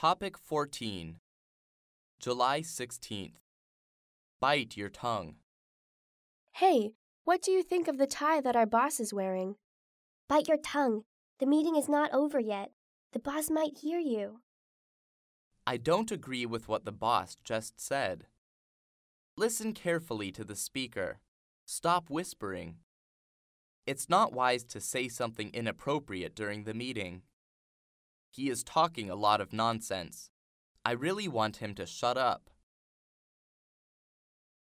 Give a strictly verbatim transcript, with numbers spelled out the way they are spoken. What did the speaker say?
Topic fourteen, July sixteenth. Bite your tongue. Hey, what do you think of the tie that our boss is wearing? Bite your tongue. The meeting is not over yet. The boss might hear you. I don't agree with what the boss just said. Listen carefully to the speaker. Stop whispering. It's not wise to say something inappropriate during the meeting. He is talking a lot of nonsense. I really want him to shut up.